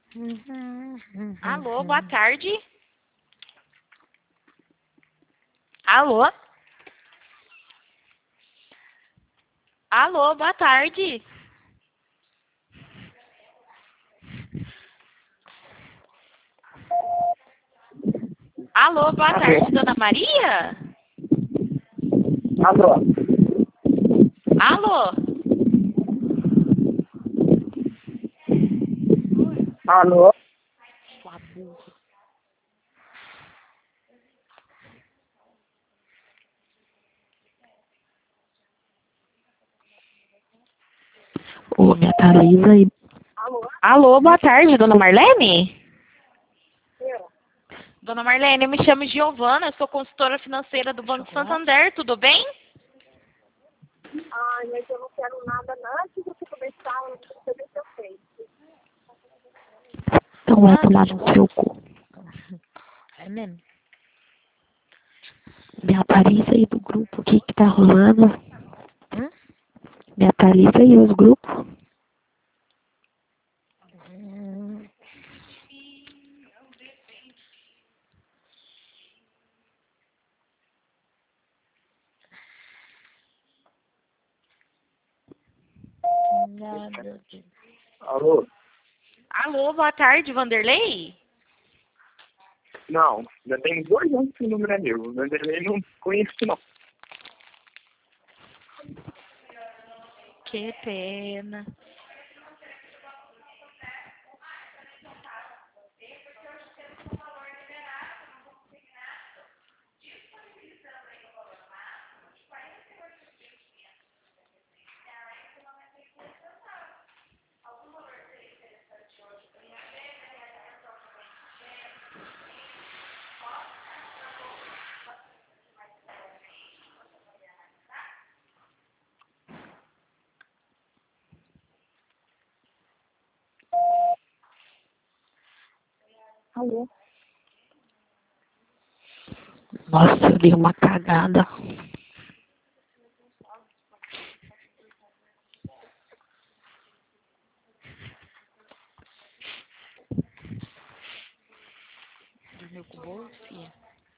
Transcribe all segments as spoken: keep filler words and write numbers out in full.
Alô, boa tarde. Alô? Alô, boa tarde. Alô, boa tarde, Dona Maria? Alô? Alô? Alô? Sua burra. Ô, minha Thalisa aí. Alô? Alô, boa tarde, Dona Marlene? Eu? Dona Marlene, eu me chamo Giovana, eu sou consultora financeira do Banco Santander, tudo bem? Ai, mas eu não quero nada, não. Antes de você começar, eu não quero saber o que eu fiz. Então vai tomar no seu cu. É mesmo? Me atualiza aí do grupo, o que que tá rolando. Hum? Me atualiza aí os grupos. Hum. Nada de... Alô? Alô, boa tarde, Vanderlei? Não, já tem dois anos que o número é meu. O Vanderlei não conheço, não. Que pena. Alô? Nossa, eu dei uma cagada. Dormiu com o bolo, filha?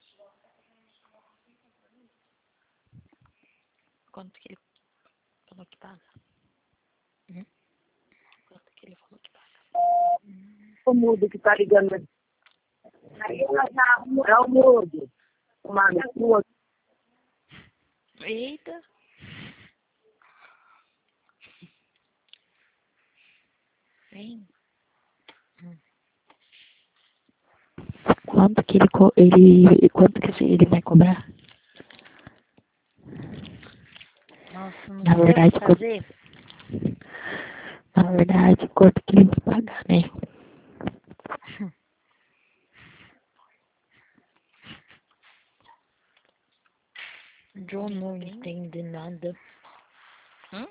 Quanto que ele falou que paga? Hum? Quanto que ele falou que paga? Hum. O mudo que tá ligando. Aí ela já é o mudo. Uma sua. Eita. Vem. Quanto que ele, co- ele, quanto que ele vai cobrar? Nossa, não Na sei o verdade, que quanto, fazer. na verdade, quanto que ele vai pagar, né? Eu não entendo nada. Hum?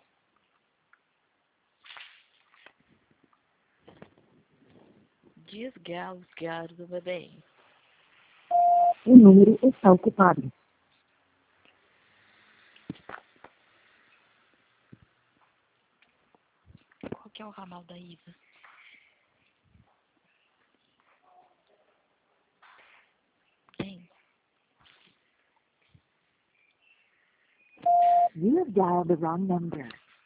Desgasgado, bebê. O número está ocupado. Qual que é o ramal da Isa? Hein? You have dialed the wrong number.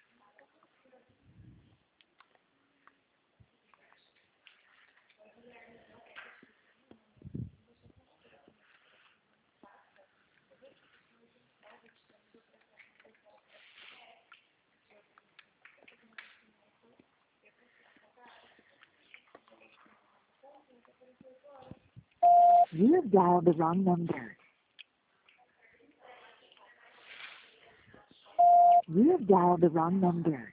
You have dialed the wrong number. You have dialed the wrong number.